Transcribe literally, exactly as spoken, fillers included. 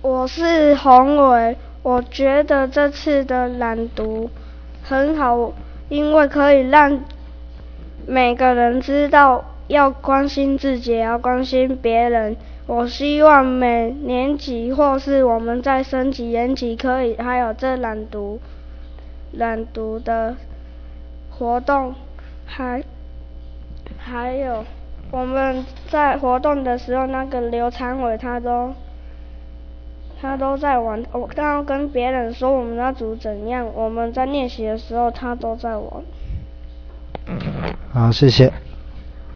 我是洪伟，我觉得这次的朗读很好，因为可以让每个人知道要关心自己，也要关心别人。我希望每年级或是我们在升级年级可以还有这朗读朗读的活动，还还有我们在活动的时候，那个刘长伟他都他都在玩。我刚刚跟别人说我们那组怎样，我们在练习的时候他都在玩。 好，谢谢。